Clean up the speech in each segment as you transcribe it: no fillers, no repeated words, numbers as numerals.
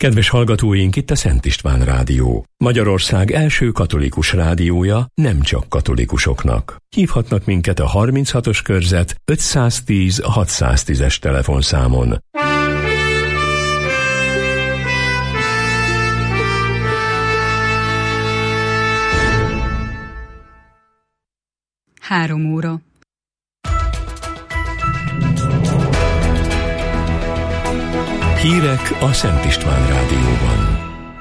Kedves hallgatóink, itt a Szent István Rádió. Magyarország első katolikus rádiója nem csak katolikusoknak. Hívhatnak minket a 36-os körzet 510 610-es telefonszámon. Három óra. Hírek a Szent István Rádióban.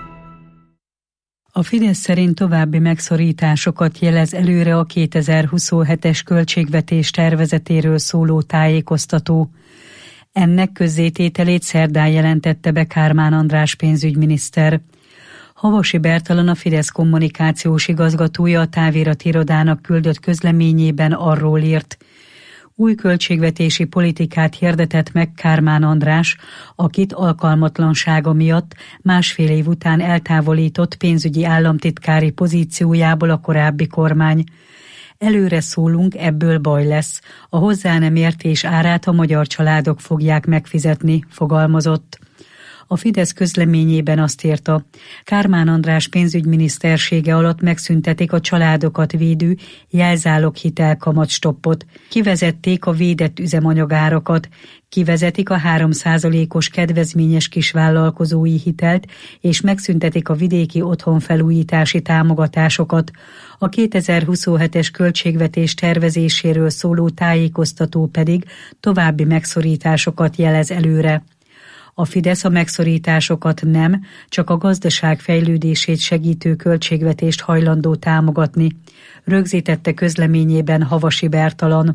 A Fidesz szerint további megszorításokat jelez előre a 2027-es költségvetés tervezetéről szóló tájékoztató. Ennek közzétételét szerdán jelentette be Kármán András pénzügyminiszter. Havasi Bertalan, a Fidesz kommunikációs igazgatója a táviratirodának küldött közleményében arról írt: új költségvetési politikát hirdetett meg Kármán András, akit alkalmatlansága miatt másfél év után eltávolított pénzügyi államtitkári pozíciójából a korábbi kormány. Előre szólunk, ebből baj lesz. A hozzá nem értés árát a magyar családok fogják megfizetni, fogalmazott. A Fidesz közleményében azt írta: Kármán András pénzügyminisztersége alatt megszüntetik a családokat védő jelzálog hitelkamatstoppot, kivezették a védett üzemanyagárakat, kivezetik a 3%-os kedvezményes kisvállalkozói hitelt, és megszüntetik a vidéki otthonfelújítási támogatásokat. A 2027-es költségvetés tervezéséről szóló tájékoztató pedig további megszorításokat jelez előre. A Fidesz a megszorításokat nem, csak a gazdaság fejlődését segítő költségvetést hajlandó támogatni, rögzítette közleményében Havasi Bertalan.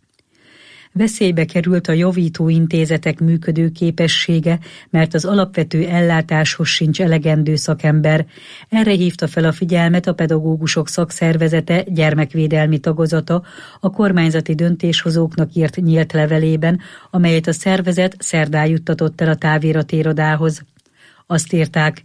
Veszélybe került a javító intézetek működőképessége, mert az alapvető ellátáshoz sincs elegendő szakember. Erre hívta fel a figyelmet a pedagógusok szakszervezete gyermekvédelmi tagozata a kormányzati döntéshozóknak írt nyílt levelében, amelyet a szervezet szerdán juttatott el a táviratirodához. Azt írták: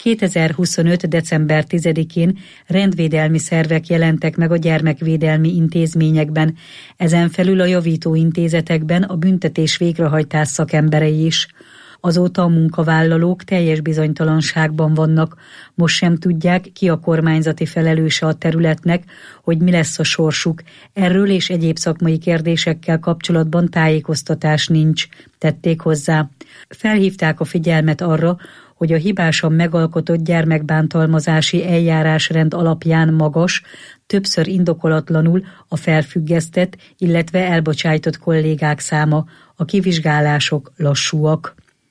2025. december 10-én rendvédelmi szervek jelentek meg a gyermekvédelmi intézményekben, ezen felül a javító intézetekben a büntetés végrehajtás szakemberei is. Azóta a munkavállalók teljes bizonytalanságban vannak, most sem tudják, ki a kormányzati felelőse a területnek, hogy mi lesz a sorsuk. Erről és egyéb szakmai kérdésekkel kapcsolatban tájékoztatás nincs, tették hozzá. Felhívták a figyelmet arra, hogy a hibásan megalkotott gyermekbántalmazási eljárásrend alapján magas, többször indokolatlanul a felfüggesztett, illetve elbocsájtott kollégák száma, a kivizsgálások lassúak.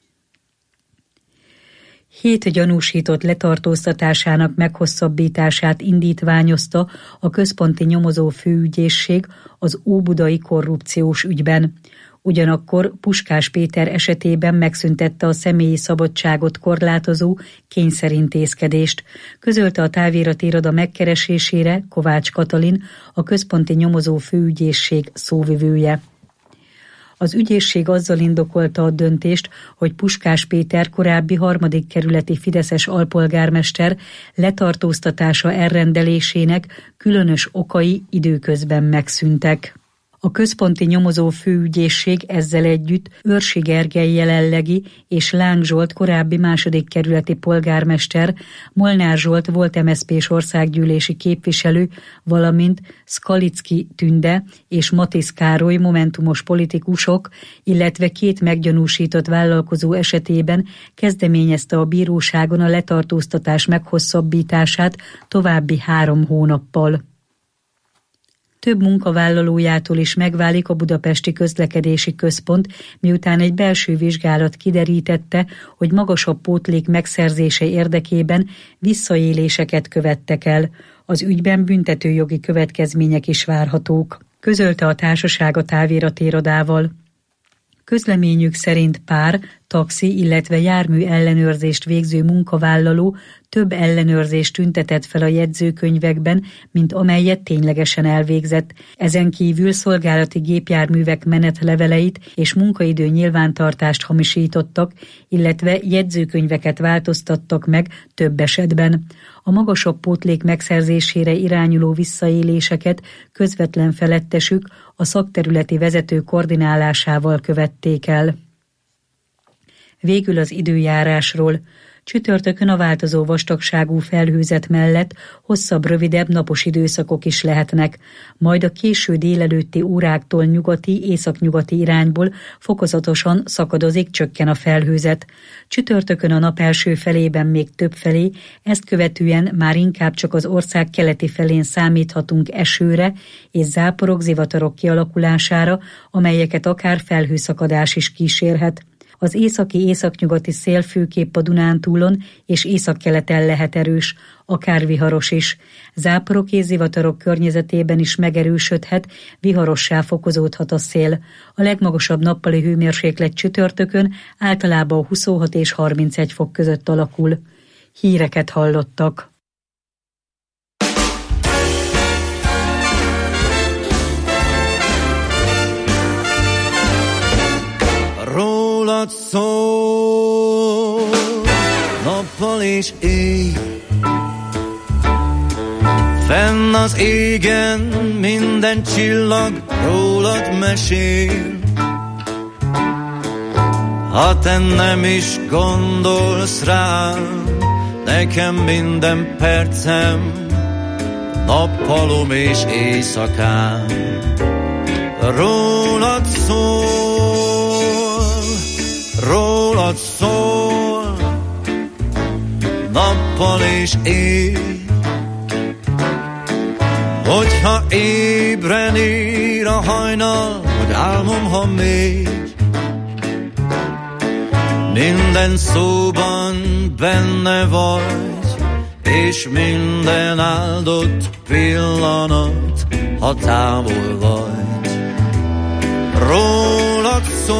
7 gyanúsított letartóztatásának meghosszabbítását indítványozta a Központi Nyomozó Főügyészség az óbudai korrupciós ügyben. Ugyanakkor Puskás Péter esetében megszüntette a személyi szabadságot korlátozó kényszerintézkedést. Közölte a táviratiroda megkeresésére Kovács Katalin, a Központi Nyomozó Főügyészség szóvivője. Az ügyészség azzal indokolta a döntést, hogy Puskás Péter korábbi 3. kerületi fideszes alpolgármester letartóztatása elrendelésének különös okai időközben megszűntek. A Központi Nyomozó Főügyészség ezzel együtt Őrsi Gergely jelenlegi és Láng Zsolt korábbi 2. kerületi polgármester, Molnár Zsolt volt MSZP-s országgyűlési képviselő, valamint Skalicki Tünde és Matisz Károly momentumos politikusok, illetve 2 meggyanúsított vállalkozó esetében kezdeményezte a bíróságon a letartóztatás meghosszabbítását további 3 hónappal. Több munkavállalójától is megválik a Budapesti Közlekedési Központ, miután egy belső vizsgálat kiderítette, hogy magasabb pótlék megszerzése érdekében visszaéléseket követtek el. Az ügyben büntetőjogi következmények is várhatók, közölte a társaság a táviratirodával. Közleményük szerint pár, taxi, illetve jármű ellenőrzést végző munkavállaló több ellenőrzést tüntetett fel a jegyzőkönyvekben, mint amelyet ténylegesen elvégzett. Ezen kívül szolgálati gépjárművek menetleveleit és munkaidő nyilvántartást hamisítottak, illetve jegyzőkönyveket változtattak meg több esetben. A magasabb pótlék megszerzésére irányuló visszaéléseket közvetlen felettesük a szakterületi vezető koordinálásával követték el. Végül az időjárásról. Csütörtökön a változó vastagságú felhőzet mellett hosszabb, rövidebb napos időszakok is lehetnek, majd a késő délelőtti óráktól nyugati, északnyugati irányból fokozatosan szakadozik, csökken a felhőzet. Csütörtökön a nap első felében még többfelé, ezt követően már inkább csak az ország keleti felén számíthatunk esőre és záporok, zivatarok kialakulására, amelyeket akár felhőszakadás is kísérhet. Az északi-északnyugati szél főképp a Dunántúlon és északkeleten lehet erős, akár viharos is. Záporok és zivatarok környezetében is megerősödhet, viharossá fokozódhat a szél. A legmagasabb nappali hőmérséklet csütörtökön általában 26 és 31 fok között alakul. Híreket hallottak. Rólad szól nappal és éj, fenn az égen minden csillag rólad mesél. Ha te nem is gondolsz rám, nekem minden percem nappalom és éjszakám. Rólad szól, nappal és éj. Hogyha ébren ír a hajnal, vagy álmom, ha még, minden szóban benne vagy, és minden áldott pillanat, ha távol vagy. Rólad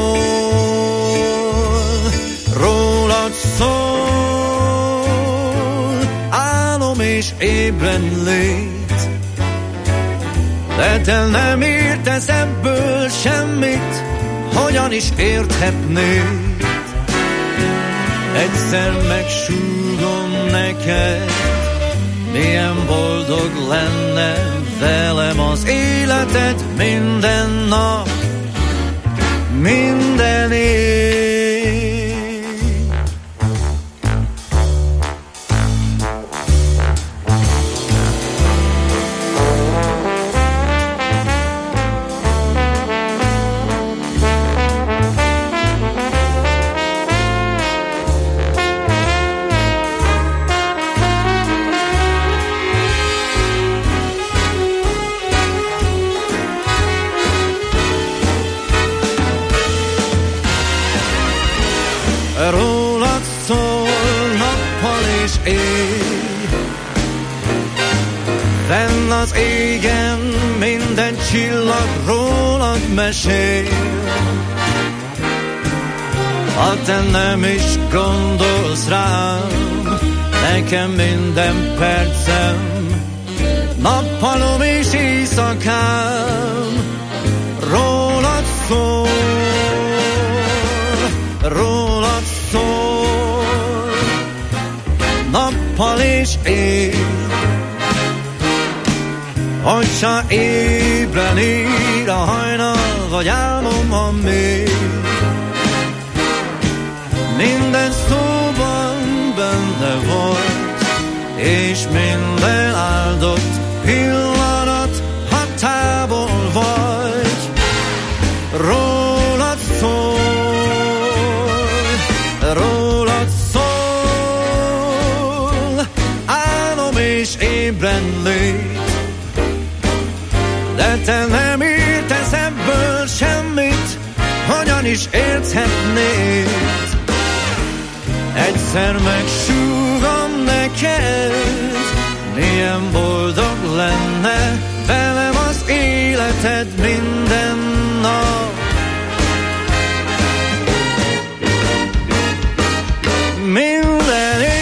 szól, álom és ébren lét, de te nem értesz ebből semmit, hogyan is érthetnéd? Egyszer megsúgom neked, milyen boldog lenne velem az életed minden nap, minden év. Rólad szól nappal és éj, fenn az égen minden csillag rólad mesél. Ha te nem is gondolsz rám, nekem minden percem nappalom és éjszakám. Rólad szól, nappal és éj. Hogyha ébren ír a hajnal, vagy álmom, ha még, minden szóban benne vagy, és minden áldott pillanat, ha távol vagy. Rólad szól, álom és ébren lét, de te nem értesz ebből semmit, hogyan is érthetnéd? Egyszer megsúgom neked, milyen boldog lenne velem az életed minden nap. Minden év.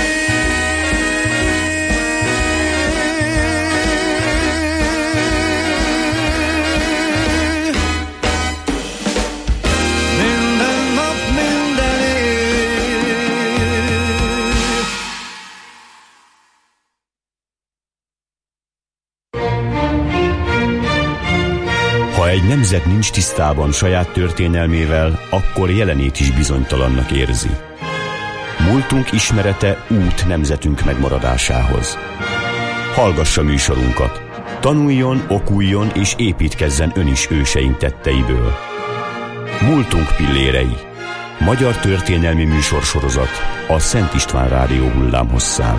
Minden nap, minden év. Ha egy nemzet nincs tisztában saját történelmével, akkor jelenét is bizonytalannak érzi. Múltunk ismerete út nemzetünk megmaradásához. Hallgassa műsorunkat. Tanuljon, okuljon és építkezzen ön is őseink tetteiből. Múltunk pillérei. Magyar történelmi műsorsorozat a Szent István Rádió hullámhosszán.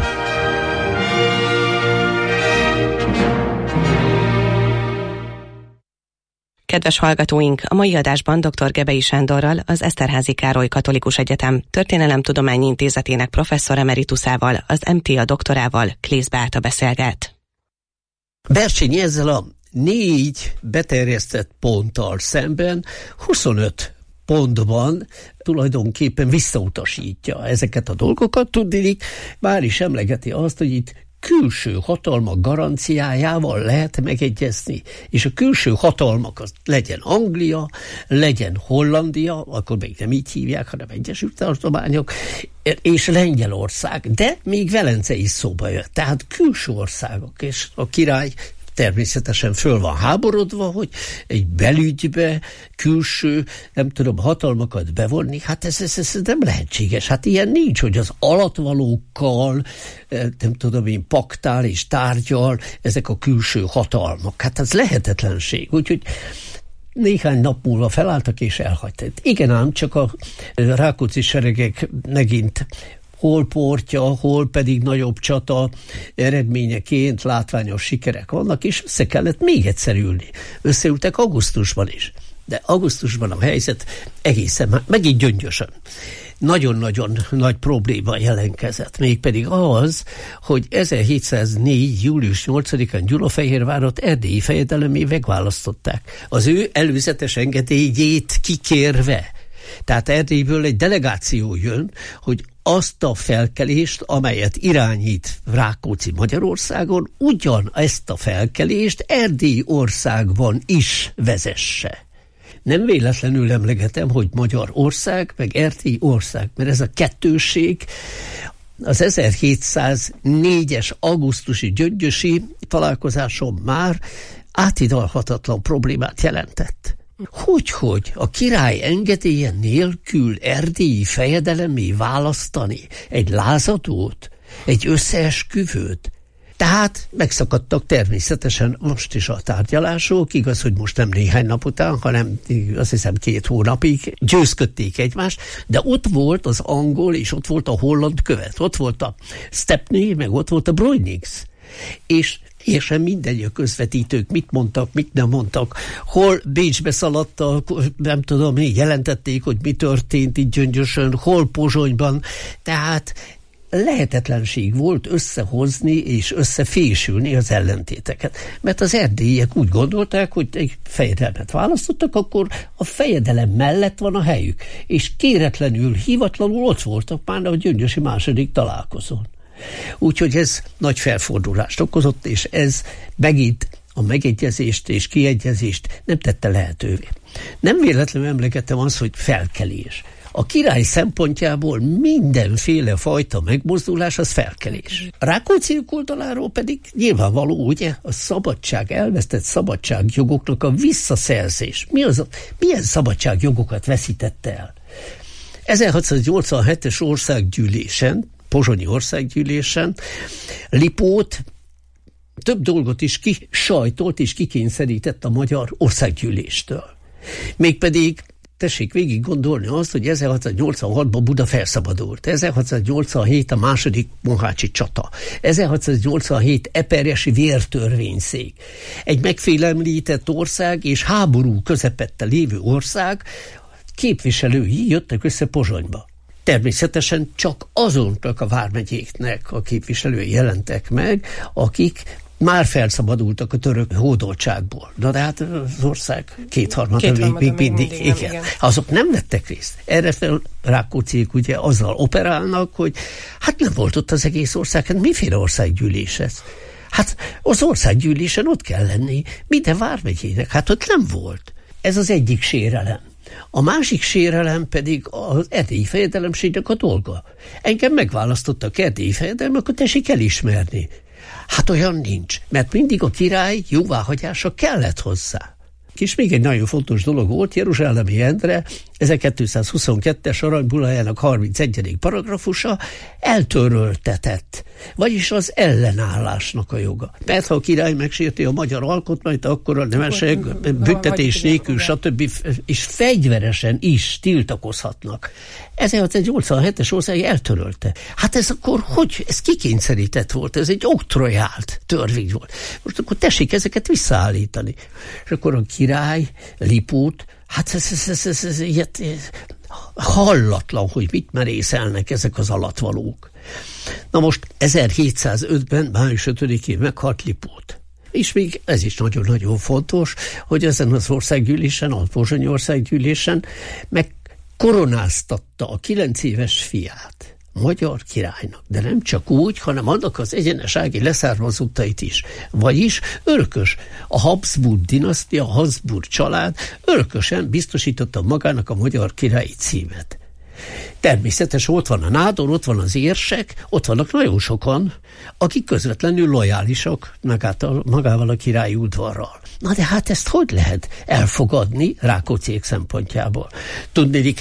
Kedves hallgatóink, a mai adásban dr. Gebei Sándorral, az Eszterházy Károly Katolikus Egyetem Történelemtudományi Intézetének professzor emerituszával, az MTA doktorával, Klész Beáta beszélget. Bercsényi ezzel a 4 beterjesztett ponttal szemben 25 pontban tulajdonképpen visszautasítja ezeket a dolgokat. Tudniillik, már is emlegeti azt, hogy itt külső hatalmak garanciájával lehet megegyezni. És a külső hatalmak az legyen Anglia, legyen Hollandia, akkor még nem így hívják, hanem Egyesült Tartományok, és Lengyelország. De még Velence is szóba jött. Tehát külső országok, és a király természetesen föl van háborodva, hogy egy belügybe külső, nem tudom, hatalmakat bevonni, hát ez nem lehetséges. Hát ilyen nincs, hogy az alattvalókkal, nem tudom én, paktál és tárgyal ezek a külső hatalmak. Hát ez lehetetlenség. Úgyhogy néhány nap múlva felálltak és elhagyták. Igen ám, csak a Rákóczi seregek megint hol portya, hol pedig nagyobb csata eredményeként látványos sikerek vannak, és össze kellett még egyszer ülni. Összeültek augusztusban is. De augusztusban a helyzet egészen, megint gyöngyösen. Nagyon-nagyon nagy probléma jelentkezett, mégpedig az, hogy 1704. július 8-án Gyulafehérvárat erdélyi fejedelemé megválasztották. Az ő előzetes engedélyét kikérve. Tehát Erdélyből egy delegáció jön, hogy azt a felkelést, amelyet irányít Rákóczi Magyarországon, ugyanezt a felkelést Erdély országban is vezesse. Nem véletlenül emlegetem, hogy Magyarország, meg Erdély ország, mert ez a kettősség az 1704-es augusztusi gyöngyösi találkozáson már áthidalhatatlan problémát jelentett. Hogy a király engedélye nélkül erdélyi fejedelemé választani egy lázadót, egy összeesküvőt? Tehát megszakadtak természetesen most is a tárgyalások, igaz, hogy most nem néhány nap után, hanem azt hiszem 2 hónapig győzködték egymást, de ott volt az angol, és ott volt a holland követ, ott volt a Stepney, meg ott volt a Breuninx, és mindegy, a közvetítők mit mondtak, mit nem mondtak, hol Bécsbe szaladtak, nem tudom, jelentették, hogy mi történt itt Gyöngyösön, hol Pozsonyban, tehát lehetetlenség volt összehozni és összefésülni az ellentéteket. Mert az erdélyiek úgy gondolták, hogy egy fejedelmet választottak, akkor a fejedelem mellett van a helyük. És kéretlenül, hivatlanul ott voltak már a gyöngyösi második találkozón. Úgyhogy ez nagy felfordulást okozott, és ez megint a megegyezést és kiegyezést nem tette lehetővé. Nem véletlenül emlegettem azt, hogy felkelés. A király szempontjából mindenféle fajta megmozdulás az felkelés. A Rákóczi oldaláról pedig nyilvánvaló, ugye, a szabadság, elvesztett szabadságjogoknak a visszaszerzés. Milyen szabadságjogokat veszítette el? 1687-es országgyűlésen, pozsonyi országgyűlésen Lipót több dolgot is kisajtolt és kikényszerített a magyar országgyűléstől. Mégpedig tessék végig gondolni azt, hogy 1686-ban Buda felszabadult, 1687 a második mohácsi csata, 1687 eperjesi vértörvényszék. Egy megfélemlített ország és háború közepette lévő ország képviselői jöttek össze Pozsonyba. Természetesen csak azonnak a vármegyéknek a képviselői jelentek meg, akik már felszabadultak a török hódoltságból. Na de hát az ország kétharmada még mindig. Igen. Azok nem vettek részt. Erre fel Rákócziék ugye azzal operálnak, hogy hát nem volt ott az egész ország, hát miféle országgyűlés ez? Hát az országgyűlésen ott kell lenni minden vármegyének, hát ott nem volt. Ez az egyik sérelem. A másik sérelem pedig az erdélyi fejedelemségnek a dolga. Engem megválasztottak erdélyi fejedelem, akkor tessék elismerni. Hát olyan nincs, mert mindig a király jóváhagyása kellett hozzá. És még egy nagyon fontos dolog volt, Jeruzsálemi Endre 1222-es aranybullájának 31. paragrafusa eltöröltetett, vagyis az ellenállásnak a joga. Mert ha a király megsérti a magyar alkotmányt, akkor a nemesek büntetés nélkül, stb. És fegyveresen is tiltakozhatnak. 1687-es ország eltörölte. Hát ez akkor hogy? Ez kikényszerített volt, ez egy oktrojált törvény volt. Most akkor tessék ezeket visszaállítani. És akkor a király, Lipót, hát ez hallatlan, hogy mit merészelnek ezek az alatvalók. Na most 1705-ben, május 5-én meghalt Lipót. És még ez is nagyon-nagyon fontos, hogy ezen az országgyűlésen, a pozsonyi országgyűlésen megkoronáztatta a 9 éves fiát magyar királynak, de nem csak úgy, hanem annak az egyenesági leszármazottait is. Vagyis örökös a Habsburg dinasztia, a Habsburg család örökösen biztosította magának a magyar királyi címet. Természetesen ott van a nádor, ott van az érsek, ott vannak nagyon sokan, akik közvetlenül lojálisak magával a királyi udvarral. Na de hát ezt hogy lehet elfogadni Rákócziék szempontjából? Tudnélik,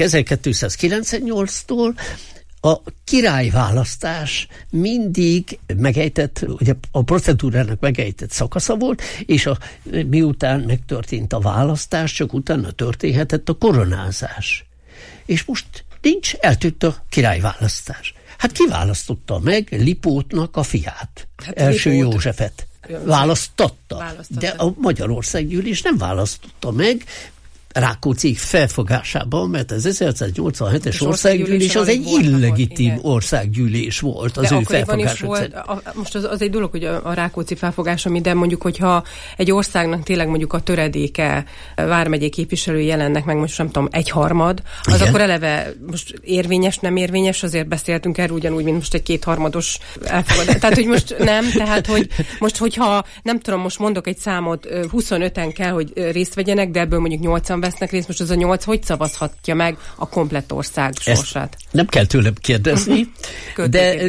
1298-tól a királyválasztás mindig megejtett, ugye a procedúrának megejtett szakasza volt, és miután megtörtént a választás, csak utána történhetett a koronázás. És most nincs, eltűnt a királyválasztás. Hát ki választotta meg Lipótnak a fiát? Hát első Józsefet. Választotta. De a Magyarországgyűlés nem választotta meg, Rákóczi felfogásában, mert az 1987-es országgyűlés az egy illegitim országgyűlés volt az ő felfogása szerint. Most az egy dolog, hogy a Rákóczi felfogása, de mondjuk, hogyha egy országnak tényleg mondjuk a töredéke vármegyei képviselői jelennek meg, most nem tudom, 1/3, az igen. Akkor eleve most érvényes, nem érvényes, azért beszéltünk erről ugyanúgy, mint most egy 2/3 elfogadás. Tehát, hogy most nem, tehát, hogy most, hogyha nem tudom, most mondok egy számot, 25-en kell, hogy részt vegyenek, de ebből mondjuk 8-an vesznek részt, most az a 8 hogy szavazhatja meg a komplett ország sorsát? Ezt nem kell tőlem kérdezni, de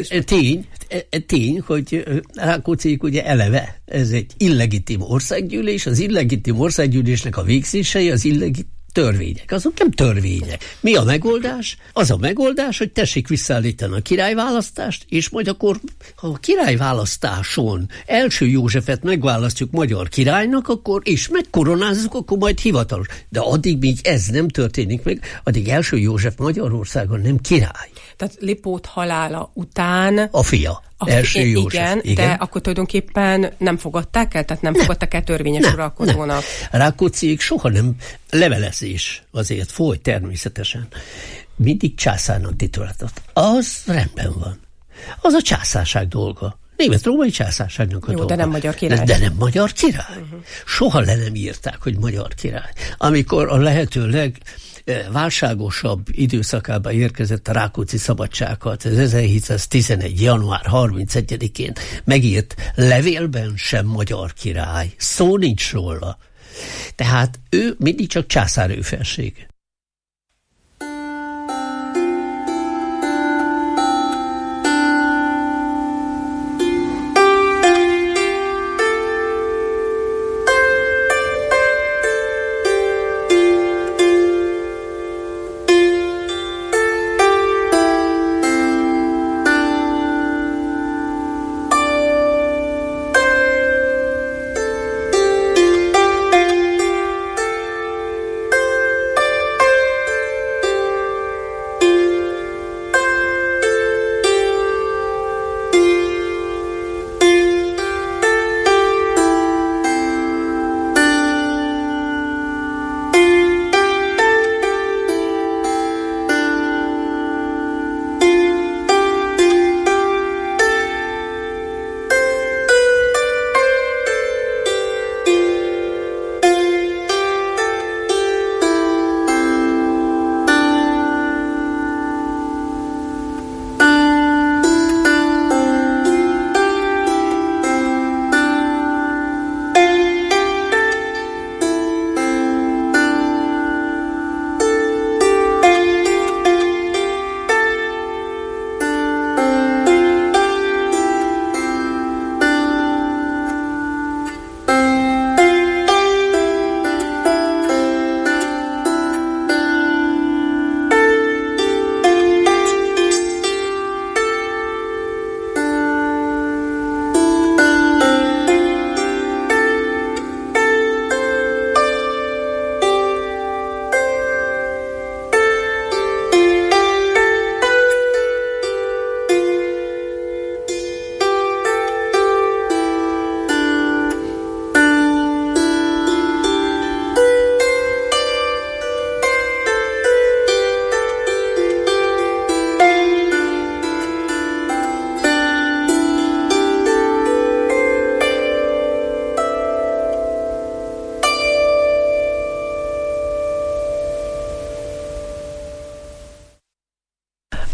tény, hogy Rákócziék ugye eleve, ez egy illegitim országgyűlés, az illegitim országgyűlésnek a végzései az illegitim törvények. Azok nem törvények. Mi a megoldás? Az a megoldás, hogy tessék visszaállítani a királyválasztást, és majd akkor, ha a királyválasztáson első Józsefet megválasztjuk magyar királynak, akkor és megkoronázzuk, akkor majd hivatalos. De addig, míg ez nem történik meg, addig első József Magyarországon nem király. Tehát Lipót halála után a fia. Első József. Igen, de akkor tulajdonképpen nem fogadták el? Tehát nem fogadták el törvényes uralkodónak? Rákócziék soha nem, levelezés azért folyt természetesen. Mindig császárnak tituláltat. Az rendben van. Az a császárság dolga. Német-római császárságnak a dolga. De nem magyar király. De nem magyar király. Soha le nem írták, hogy magyar király. Amikor a lehető válságosabb időszakában érkezett a Rákóczi szabadságharc, ez 1711. január 31-én megírt levélben sem magyar király. Szó nincs róla. Tehát ő mindig csak császár őfelség.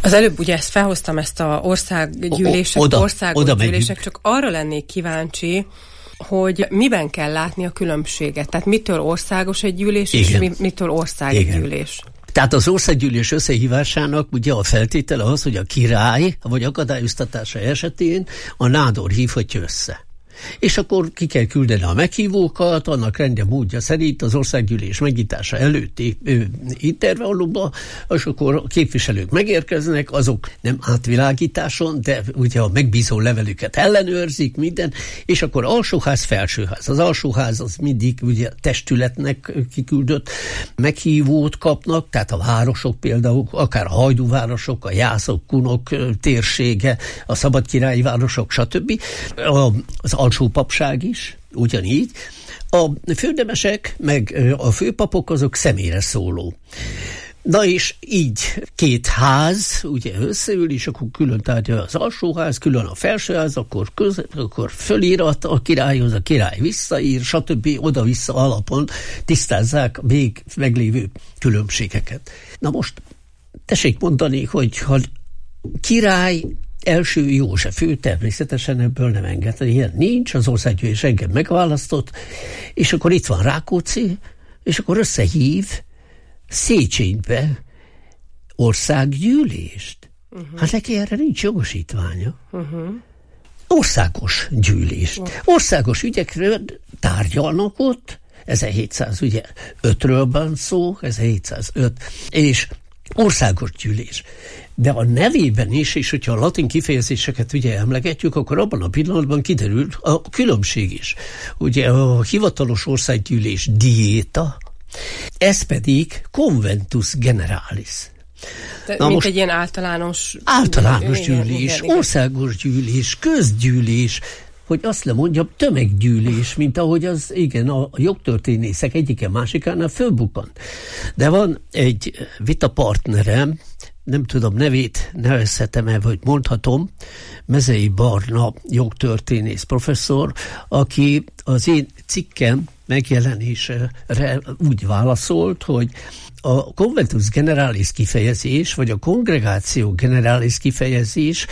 Az előbb ugye ezt felhoztam, ezt a országgyűlések, csak arra lennék kíváncsi, hogy miben kell látni a különbséget. Tehát mitől országos egy gyűlés, igen, és mitől ország egy gyűlés. Tehát az országgyűlés összehívásának ugye a feltétele az, hogy a király vagy akadályoztatása esetén a nádor hívhatja össze. És akkor ki kell küldeni a meghívókat, annak rendje módja szerint az országgyűlés megnyitása előtti intervallumban, és akkor a képviselők megérkeznek, azok nem átvilágításon, de ugye a megbízó levelüket ellenőrzik, minden, és akkor alsóház, felsőház. Az alsóház az mindig ugye testületnek kiküldött meghívót kapnak, tehát a városok például, akár a hajdúvárosok, a jászok, kunok térsége, a szabadkirályi városok, stb. Az alsó papság is, ugyanígy. A főnemesek, meg a főpapok azok személyre szóló. Na és így két ház ugye összeül, és akkor külön tárgya az alsóház, külön a felsőház, akkor fölirat a királyhoz, a király visszaír, stb. Oda-vissza alapon tisztázzák még meglévő különbségeket. Na most tessék mondani, hogy ha király első József, ő természetesen ebből nem engedte. Ilyen nincs, az országgyűlés engem megválasztott, és akkor itt van Rákóczi, és akkor összehív Széchenybe országgyűlést. Hát neki erre nincs jogosítványa. Országos gyűlést. Országos ügyekről tárgyalnak ott, 1705-ről van szó, 1705, és országos gyűlés. De a nevében is, és hogyha a latin kifejezéseket ugye emlegetjük, akkor abban a pillanatban kiderül a különbség is. Ugye a hivatalos országgyűlés diéta, ez pedig conventus generalis. Mint most egy ilyen általános gyűlés, igen. Országos gyűlés, közgyűlés, hogy azt lemondjam, tömeggyűlés, mint ahogy az, igen, a jogtörténészek egyike másikánál fölbukkant. De van egy vitapartnerem, nem tudom nevét nevezhetem-e, vagy mondhatom, Mezei Barna jogtörténész professzor, aki az én cikkem megjelenésre úgy válaszolt, hogy a conventus generalis kifejezés, vagy a congregatio generalis kifejezés,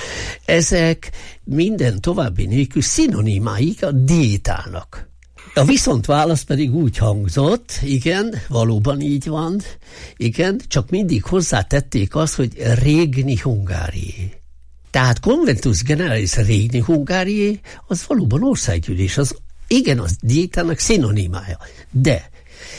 ezek minden további nélkül szinonimáik a diétának. A viszontválasz pedig úgy hangzott, igen, valóban így van, igen, csak mindig hozzátették azt, hogy Régni Hungárié. Tehát conventus generalis Régni Hungárié, az valóban országgyűlés, az igen, az diétának szinonimája. De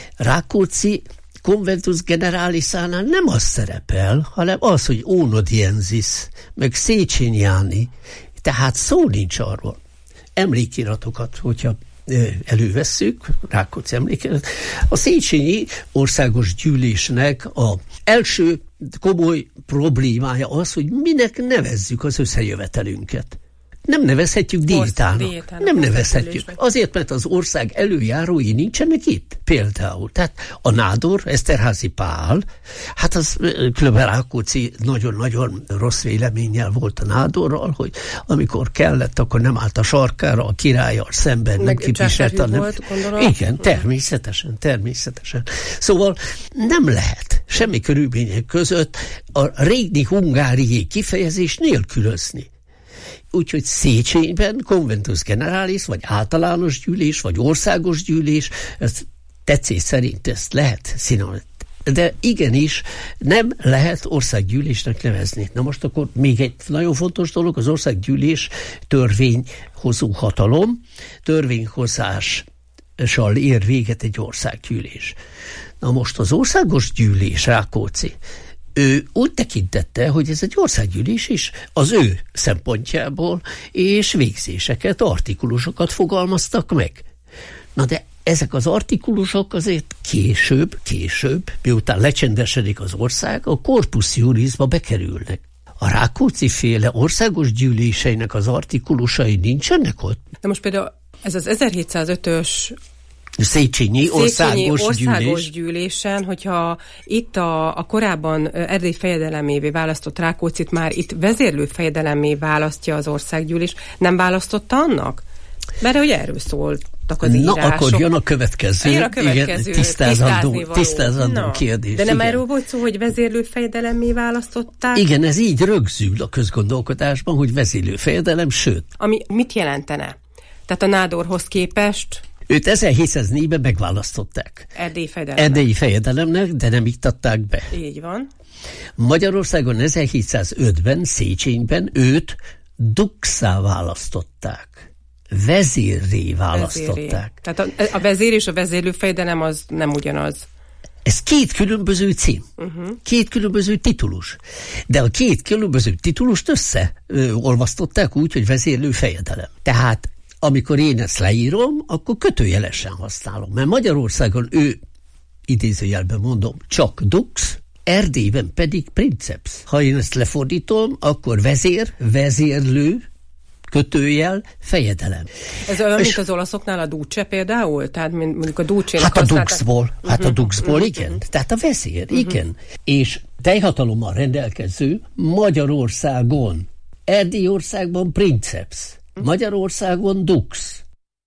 Rákóczi conventus generalisánál nem az szerepel, hanem az, hogy ónodiensis, meg Széchenyi, tehát szó nincs arról. Emlékiratokat, hogyha elővesszük, Rákóczi emlékezet. A Széchenyi országos gyűlésnek az első komoly problémája az, hogy minek nevezzük az összejövetelünket. Nem nevezhetjük diétának. Nem nevezhetjük. Azért, mert az ország előjárói nincsenek itt. Például. Tehát a nádor, Eszterházy Pál, hát az különben Rákóczi nagyon-nagyon rossz véleménnyel volt a nádorral, hogy amikor kellett, akkor nem állt a sarkára a királlyal szemben, nem képviselte. Igen, természetesen. Szóval nem lehet semmi körülmények között a Régni Hungárié kifejezés nélkülözni. Úgyhogy Széchenyben conventus generalis, vagy általános gyűlés, vagy országos gyűlés, ez tetszés szerint ezt lehet szinonim. De igenis nem lehet országgyűlésnek nevezni. Na most akkor még egy nagyon fontos dolog, az országgyűlés törvényhozó hatalom, törvényhozással ér véget egy országgyűlés. Na most az országos gyűlés, Rákóczi, ő úgy tekintette, hogy ez egy országgyűlés is az ő szempontjából, és végzéseket, artikulusokat fogalmaztak meg. Na de ezek az artikulusok azért később, miután lecsendesedik az ország, a corpus jurisba bekerülnek. A Rákóczi-féle országos gyűléseinek az artikulusai nincsenek ott. De most például ez az 1705-ös Széchenyi országos gyűlésen, hogyha itt a korábban Erdély fejedelmévé választott Rákóczit már itt vezérlő fejedelemmé választja az országgyűlés, nem választotta annak? Mert hogy erről szól. változtattak az írások. Na, akkor jön a következő. Jön a következő. Igen, tisztázandó kérdés. De nem erről volt szó, hogy vezérlőfejedelemmé választották? Igen, ez így rögzül a közgondolkodásban, hogy vezérlőfejedelem, sőt. Ami mit jelentene? Tehát a nádorhoz képest... Őt 1704-ben megválasztották. Erdélyi fejedelemnek, de nem iktatták be. Így van. Magyarországon 1705-ben, Széchenyben őt dukszá választották. Vezérré választották. Tehát a vezér és a vezérlőfejedelem az nem ugyanaz. Ez két különböző cím, két különböző titulus. De a két különböző titulust összeolvasztották úgy, hogy vezérlőfejedelem. Tehát amikor én ezt leírom, akkor kötőjelesen használom. Mert Magyarországon ő, idézőjelben mondom, csak dux, Erdélyben pedig princeps. Ha én ezt lefordítom, akkor vezér, vezérlő, kötőjel, fejedelem. Ez olyan, mint az olaszoknál a duce például? Tehát mondjuk a duce-nak Hát a duxból, igen. Tehát a vezér, igen. És teljhatalommal rendelkező Magyarországon, Erdélyországban princeps, Magyarországon dux.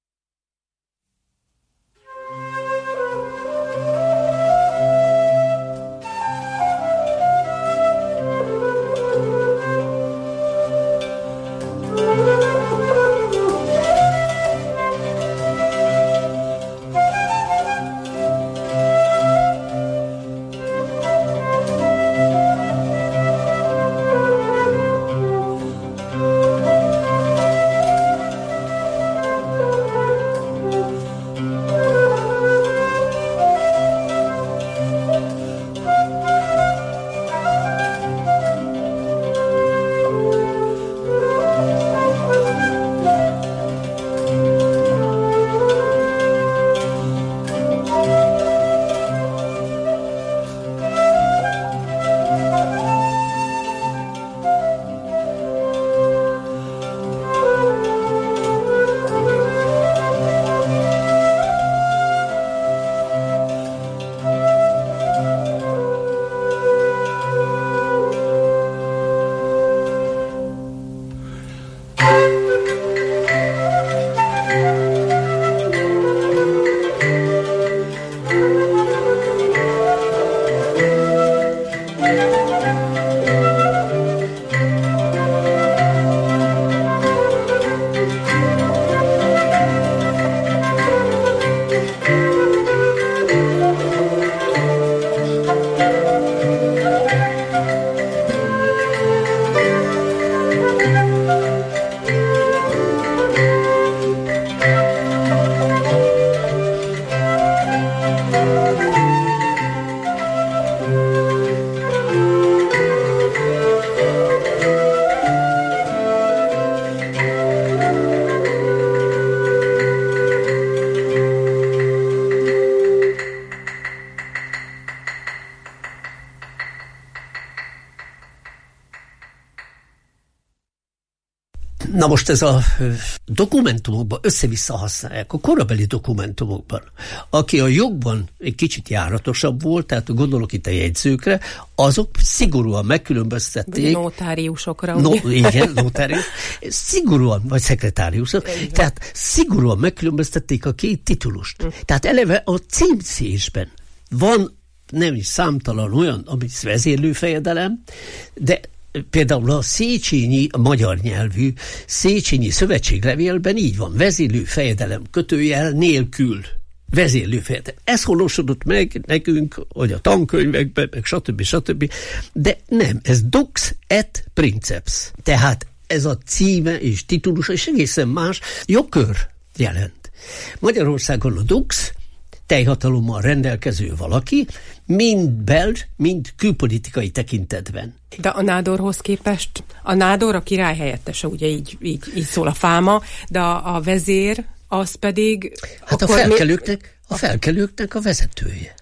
Na most ez a dokumentumokban össze-vissza használják, a korabeli dokumentumokban. Aki a jogban egy kicsit járatosabb volt, tehát gondolok itt a jegyzőkre, azok szigorúan megkülönböztették. Notáriusokra. Igen, notárius. Szigorúan, vagy szekretáriusok. Tehát szigorúan megkülönböztették a két titulust. Tehát eleve a címzésben van nem is számtalan olyan, ami vezérlőfejedelem, de például a széchenyi, a magyar nyelvű Széchenyi szövetséglevélben így van, vezérlőfejedelem kötőjel nélkül. Vezérlőfejedelem. Ez honosodott meg nekünk, hogy a tankönyvekben, meg stb. De nem, ez dux et princeps. Tehát ez a címe és titulusa, és egészen más jogkör jelent. Magyarországon a dux teljhatalommal rendelkező valaki, mind belg, mind külpolitikai tekintetben. De a nádorhoz képest, a nádor a király helyettese, ugye így szól a fáma, de a vezér, az pedig... Hát a felkelőknek a vezetője.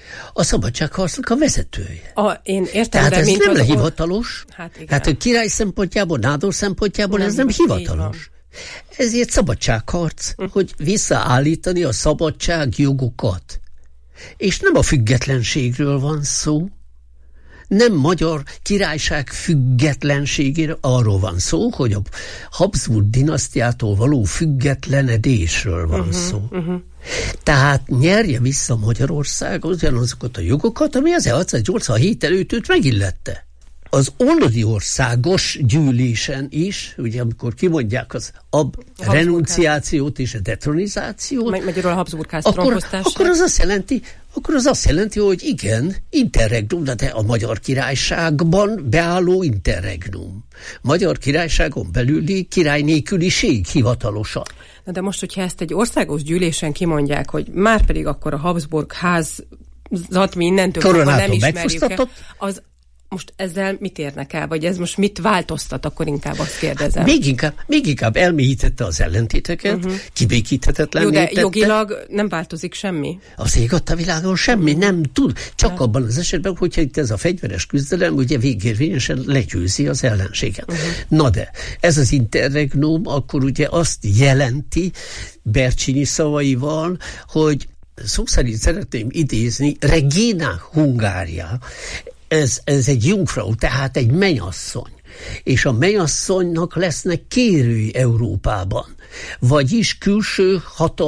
A szabadságharcnak a vezetője. Én értem, tehát de ez mint nem hivatalos. Hát a király szempontjából, nádor szempontjából ez nem hivatalos. Ezért szabadságharc, hogy visszaállítani a szabadságjogokat. És nem a függetlenségről van szó, nem magyar királyság függetlenségére, arról van szó, hogy a Habsburg dinasztiától való függetlenedésről van szó. Tehát nyerje vissza Magyarország ugyanazokat a jogokat, ami 1687 előtt őt megillette. Az Oldodi Országos Gyűlésen is, ugye amikor kimondják az renunciációt és a detronizációt, magyarul a Habsburg-ház trónfosztását, akkor az azt jelenti, hogy igen, interregnum, de a Magyar Királyságban beálló interregnum. Magyar Királyságon belüli király nélküliség hivatalosan. Na de most, hogyha ezt egy országos gyűlésen kimondják, hogy már pedig akkor a Habsburg-házat mi innentől nem ismerjük el, az most ezzel mit érnek el? Vagy ez most mit változtat? Akkor inkább azt kérdezem. Még inkább elmélyítette az ellentéteket, kibékíthetetlenné tette. De jogilag nem változik semmi? Az ég adta világon semmi, nem tud. Csak abban az esetben, hogyha itt ez a fegyveres küzdelem, ugye végérvényesen legyőzi az ellenséget. Na de, ez az interregnum akkor ugye azt jelenti, Bercsényi szavaival, hogy szó szerint szeretném idézni, Regina Hungária, ez egy Jungfrau, tehát egy mennyasszony. És a mennyasszonynak lesznek kérői Európában. Vagyis külső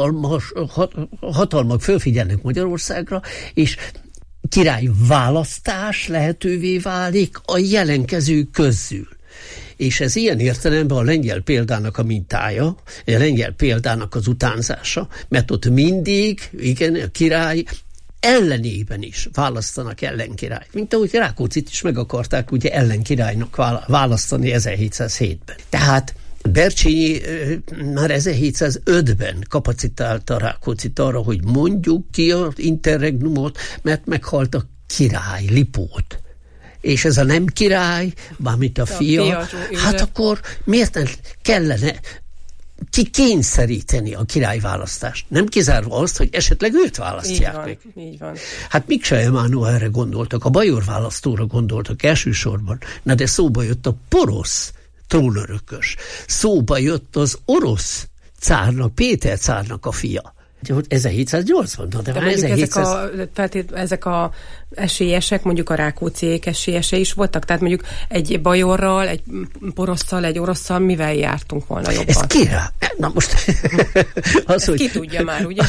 hatalmak fölfigyelnek Magyarországra, és királyválasztás lehetővé válik a jelenkezők közül. És ez ilyen értelemben a lengyel példának a mintája, a lengyel példának az utánzása, mert ott mindig, igen, a király ellenében is választanak ellenkirály. Mint ahogy Rákóczit is meg akarták ugye ellenkirálynak választani 1707-ben. Tehát Bercsényi már 1705-ben kapacitálta Rákóczit arra, hogy mondjuk ki az interregnumot, mert meghalt a király, Lipót. És ez a nem király, mármint a fia, hát akkor miért nem kellene kikényszeríteni a királyválasztást? Nem kizárva azt, hogy esetleg őt választják meg. Így van. Hát Miksa Emánuel erre gondoltak, a bajor választóra gondoltak elsősorban, na de szóba jött a porosz trónörökös, szóba jött az orosz cárnak, Péter cárnak a fia. 1780-ban, de mondjuk ezek a esélyesek, mondjuk a Rákócziék esélyesei is voltak, tehát mondjuk egy bajorral, egy porosszal, egy orosszal mivel jártunk volna jobban? Ez király. Na most... Ezt ki tudja már, ugye?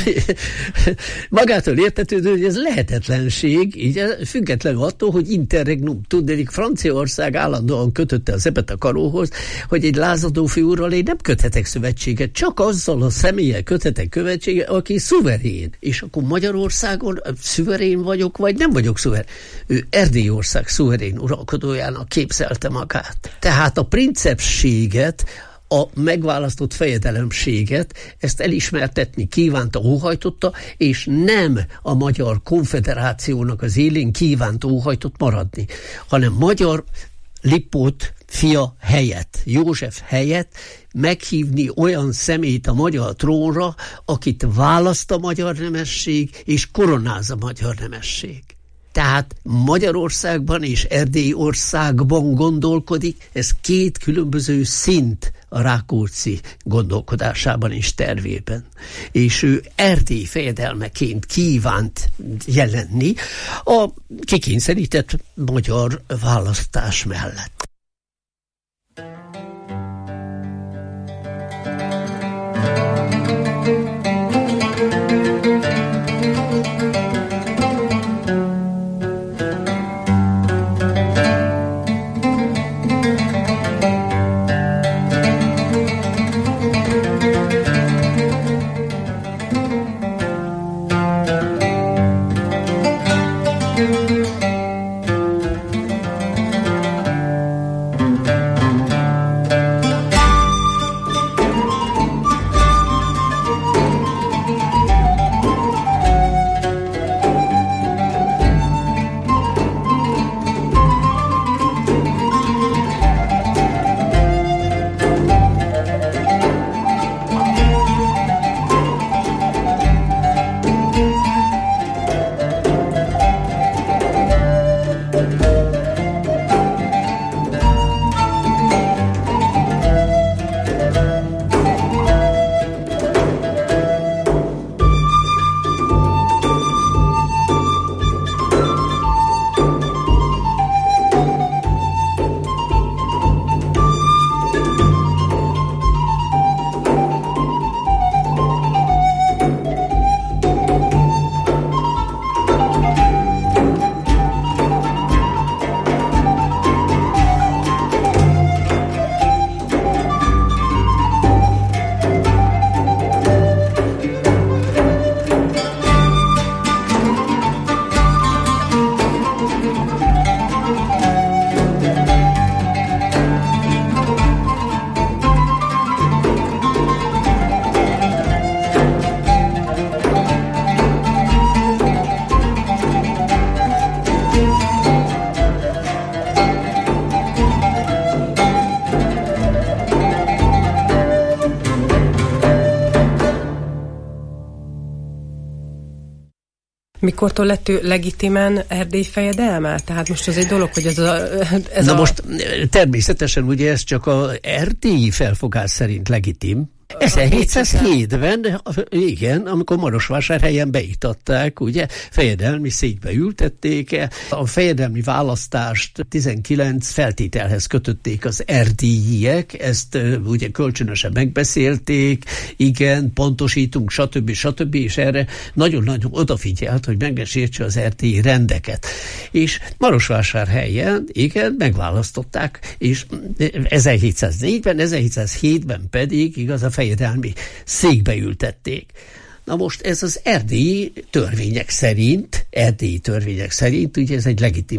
Magától értetődő, hogy ez lehetetlenség, így függetlenül attól, hogy interregnum. Tudnék, Franciaország állandóan kötötte az ebet a karóhoz, hogy egy lázadó fiúrral én nem köthetek szövetséget, csak azzal a személlyel köthetek követséget, aki szuverén. És akkor Magyarországon szuverén vagyok, vagy nem vagyok szuverén. Ő Erdélyország szuverén uralkodójának képzelte magát. Tehát a princepséget, a megválasztott fejedelemséget, ezt elismertetni kívánta, óhajtotta, és nem a Magyar Konfederációnak az élén kívánt óhajtott maradni, hanem magyar Lipót fia helyett, József helyett meghívni olyan személyt a magyar trónra, akit választ a magyar nemesség, és koronáz a magyar nemesség. Tehát Magyarországban és Erdélyországban gondolkodik, ez két különböző szint a Rákóczi gondolkodásában és tervében. És ő Erdély fejedelmeként kívánt jelenni a kikényszerített magyar választás mellett. Mikortól lett ő legitimen Erdély fejedelme? Tehát most az egy dolog, hogy most természetesen ugye ez csak az erdélyi felfogás szerint legitim. 1707-ben, igen, amikor Marosvásárhelyen beiktatták, ugye, fejedelmi székbe ültették, a fejedelmi választást 19 feltételhez kötötték az erdélyiek, ezt ugye kölcsönösen megbeszélték, igen, pontosítunk, stb., és erre nagyon-nagyon odafigyelt, hogy megsértse az erdélyi rendeket. És Marosvásárhelyen, igen, megválasztották, és 1704-ben, 1707-ben pedig, igaz, a fejedelmi székbe ültették. Na most ez az erdélyi törvények szerint, ugye ez egy legitim.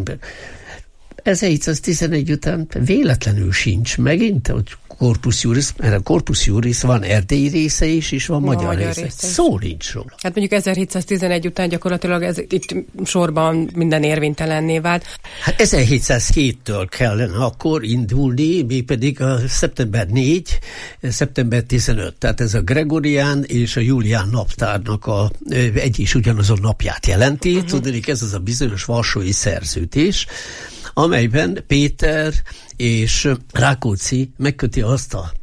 1711 után véletlenül sincs megint, hogy Corpus Juris, mert a Corpus Juris van erdélyi része is, és van magyar része. Szó nincs róla. Hát mondjuk 1711 után gyakorlatilag ez itt sorban minden érvénytelenné vált. Hát 1707-től kellene akkor indulni, mégpedig a szeptember 4, szeptember 15. Tehát ez a Gregorián és a Julián naptárnak egy is ugyanazon napját jelenti. Tudnék, ez az a bizonyos varsói szerződés, amelyben Péter és Rákóczi megköti azt a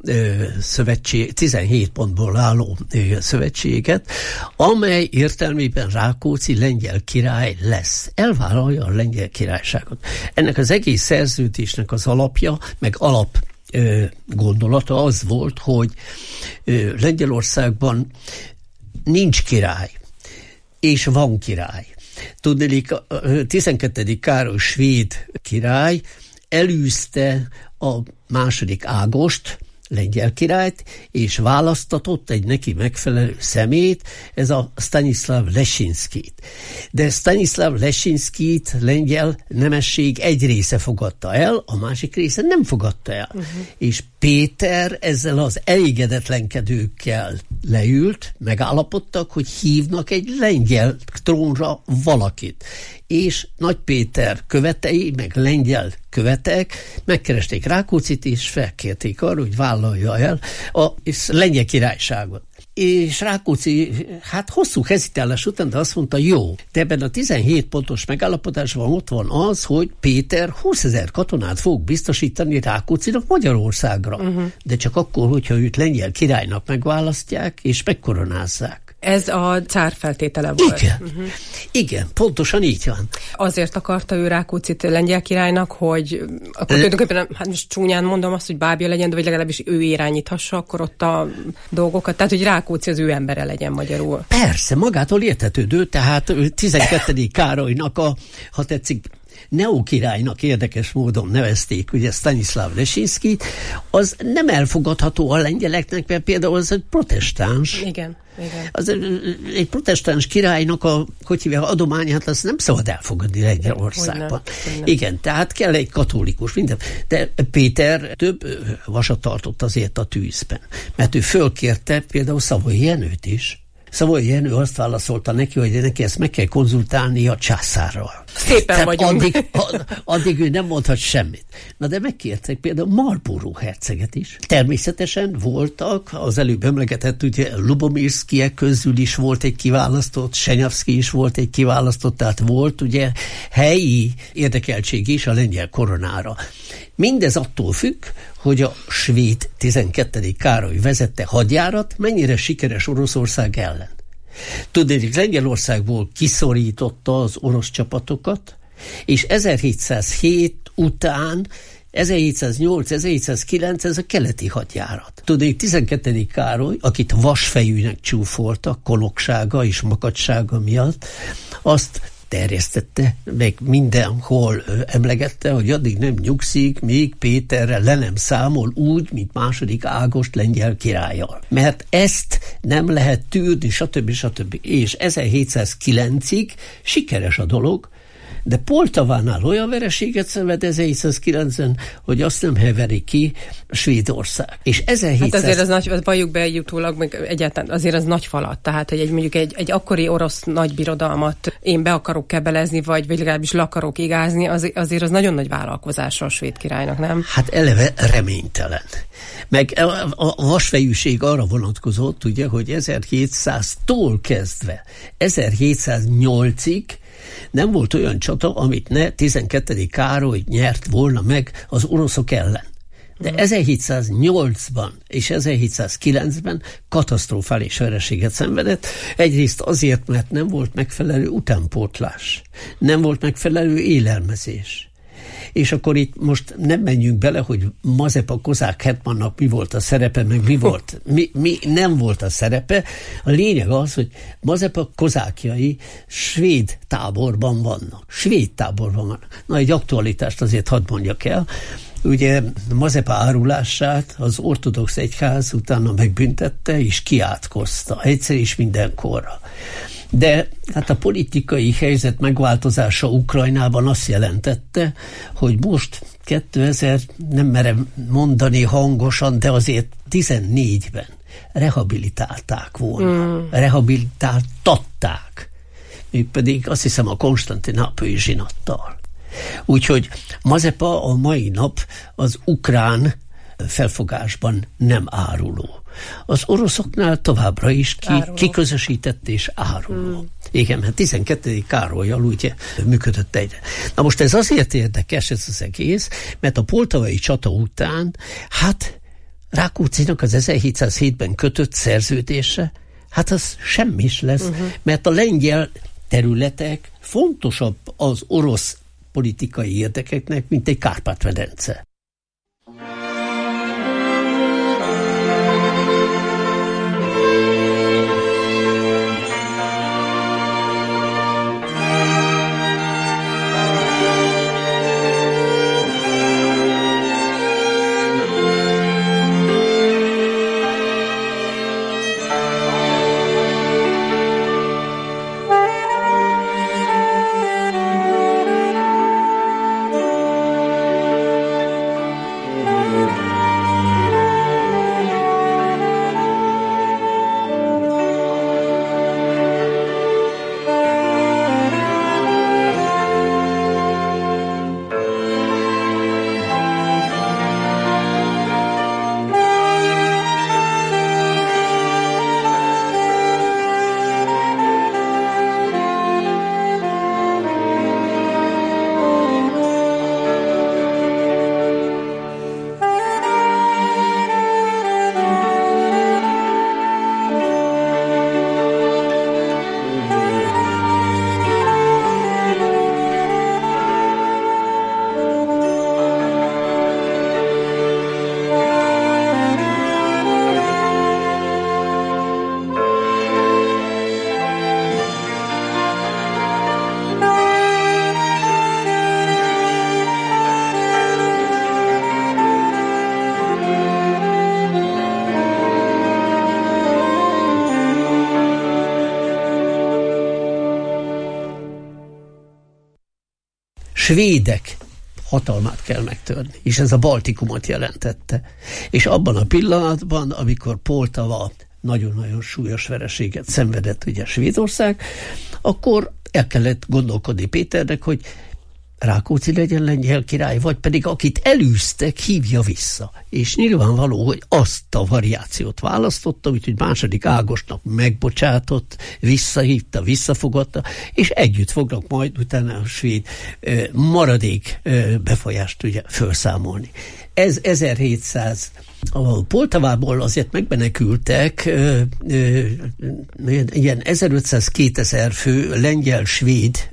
17 pontból álló szövetséget, amely értelmében Rákóczi lengyel király lesz. Elvállalja a lengyel királyságot. Ennek az egész szerződésnek az alapja, meg gondolata az volt, hogy Lengyelországban nincs király, és van király. Tudnélik, a 12. Károly svéd király elűzte a második Ágost, lengyel királyt, és választatott egy neki megfelelő szemét, ez a Stanislav Leszczynszkit. De Stanislav Leszczynszkit lengyel nemesség egy része fogadta el, a másik része nem fogadta el. És Péter ezzel az elégedetlenkedőkkel leült, megállapodtak, hogy hívnak egy lengyel trónra valakit. És Nagy Péter követei, meg lengyel követek megkeresték Rákóczit, és felkérték arra, hogy vállalja el a lengyel királyságot. És Rákóczi, hát hosszú hezitálás után, de azt mondta, jó, de ebben a 17 pontos megállapodásban ott van az, hogy Péter 20 000 katonát fog biztosítani Rákóczinak Magyarországra. De csak akkor, hogyha őt lengyel királynak megválasztják, és megkoronázzák. Ez a cár feltétele volt. Igen, igen, pontosan így van. Azért akarta ő Rákóczit lengyel királynak, hogy akkor tulajdonképpen, hát most csúnyán mondom azt, hogy bábja legyen, de vagy legalábbis ő irányíthassa akkor ott a dolgokat. Tehát, hogy Rákóczi az ő embere legyen magyarul. Persze, magától értetődő, tehát 12. Károlynak ha tetszik, neokirálynak érdekes módon nevezték, ugye Stanislav Leszczynszkit, az nem elfogadható a lengyeleknek, mert például az egy protestáns. Igen. Egy protestáns királynak adományát azt nem szabad elfogadni Lengyelországban. Igen, tehát kell egy katolikus, minden. De Péter több vasat tartott azért a tűzben, mert ő fölkérte például Savoy Jenőt is. Savoy Jenő azt válaszolta neki, hogy neki ezt meg kell konzultálni a császárral. Szépen tehát vagyunk. Addig ő nem mondhat semmit. Na de megkértek például Marlborough herceget is. Természetesen voltak, az előbb emlegetett, ugye Lubomirszkijek közül is volt egy kiválasztott, Senyavszky is volt egy kiválasztott, tehát volt ugye helyi érdekeltség is a lengyel koronára. Mindez attól függ, hogy a svéd 12. Károly vezette hadjárat mennyire sikeres Oroszország ellen. Tudnék, Lengyelországból kiszorította az orosz csapatokat, és 1707 után 1708-1709 ez a keleti hadjárat. Tudnék, 12. Károly, akit vasfejűnek csúfoltak, koloksága és makacsága miatt, azt terjesztette, meg mindenhol emlegette, hogy addig nem nyugszik, még Péterre le nem számol úgy, mint második Ágost lengyel királlyal. Mert ezt nem lehet tűrni, stb. És 1709-ig sikeres a dolog, De Poltavánál olyan vereséget szenved 1709-ben, hogy azt nem heveri ki Svédország. És 1700... Hát azért az nagy, valljuk be jutólag, meg egyáltalán azért az nagy falat. Tehát, hogy mondjuk egy akkori orosz nagybirodalmat én be akarok kebelezni, vagy legalábbis le akarok igázni, azért az nagyon nagy vállalkozása a svéd királynak, nem? Hát eleve reménytelen. Meg a vasfejűség arra vonatkozott, ugye, hogy 1700-tól kezdve 1708-ig nem volt olyan csata, amit ne 12. Károly nyert volna meg az oroszok ellen. De 1708-ban és 1709-ben katasztrofális vereséget szenvedett. Egyrészt azért, mert nem volt megfelelő utánpótlás, nem volt megfelelő élelmezés. És akkor itt most nem menjünk bele, hogy Mazepa kozák hetmannak mi volt a szerepe, meg mi nem volt a szerepe. A lényeg az, hogy Mazepa kozákjai svéd táborban vannak. Na, egy aktualitást azért hadd mondjak el. Ugye Mazepa árulását az ortodox egyház utána megbüntette és kiátkozta egyszer és mindenkorra. De hát a politikai helyzet megváltozása Ukrajnában azt jelentette, hogy most 2000, nem merem mondani hangosan, de azért 14-ben rehabilitálták volna. Rehabilitáltatták. Mégpedig azt hiszem a konstantinápolyi zsinattal. Úgyhogy Mazepa a mai nap az ukrán felfogásban nem áruló. Az oroszoknál továbbra is kiközösített és áruló. Igen, mert 12. Károllyal ugye működött egyre. Na most ez azért érdekes ez az egész, mert a poltavai csata után, hát Rákóczinak az 1707-ben kötött szerződése, hát az semmis lesz, mert a lengyel területek fontosabb az orosz politikai érdekeknek, mint egy Kárpát-medence. Svédek hatalmát kell megtörni, és ez a Baltikumot jelentette. És abban a pillanatban, amikor Poltava nagyon-nagyon súlyos vereséget szenvedett ugye Svédország, akkor el kellett gondolkodni Péternek, hogy Rákóczi legyen lengyel király, vagy pedig akit elűztek, hívja vissza. És nyilvánvaló, hogy azt a variációt választotta, úgyhogy második Ágosnak megbocsátott, visszahívta, visszafogadta, és együtt fognak majd utána a svéd maradék befolyást ugye felszámolni. Ez 1700. A Poltavából azért megmenekültek ilyen 1500-2000 fő lengyel-svéd,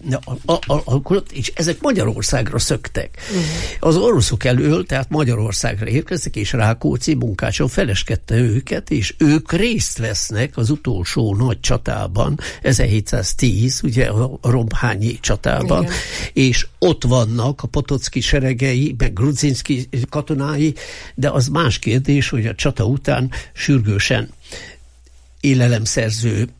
és ezek Magyarországra szöktek. Az oroszok elől, tehát Magyarországra érkeztek, és Rákóczi munkáson feleskedte őket, és ők részt vesznek az utolsó nagy csatában, 1710, ugye a Rombhányi csatában, igen. És ott vannak a Potocki seregei, meg Grudzinszki katonái, de az más kérdés, hogy a csata után sürgősen élelemszerző